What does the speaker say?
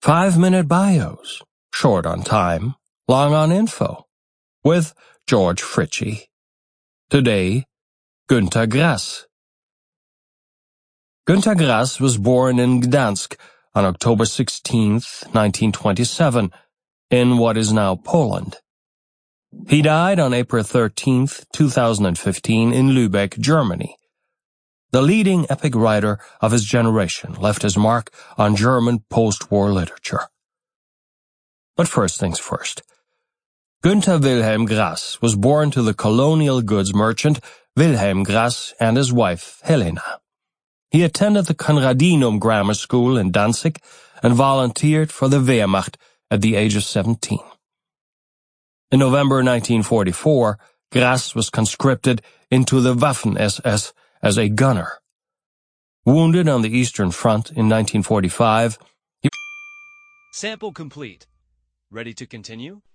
5-minute bios, short on time, long on info, with George Fritchie. Today, Günter Grass. Günter Grass was born in Gdansk on October 16, 1927, in what is now Poland. He died on April 13, 2015 in Lübeck, Germany. The leading epic writer of his generation left his mark on German post-war literature. But first things first. Günter Wilhelm Grass was born to the colonial goods merchant Wilhelm Grass and his wife Helena. He attended the Conradinum Grammar School in Danzig and volunteered for the Wehrmacht at the age of 17. In November 1944, Grass was conscripted into the Waffen-SS as a gunner. Wounded on the Eastern Front in 1945, Sample complete. Ready to continue?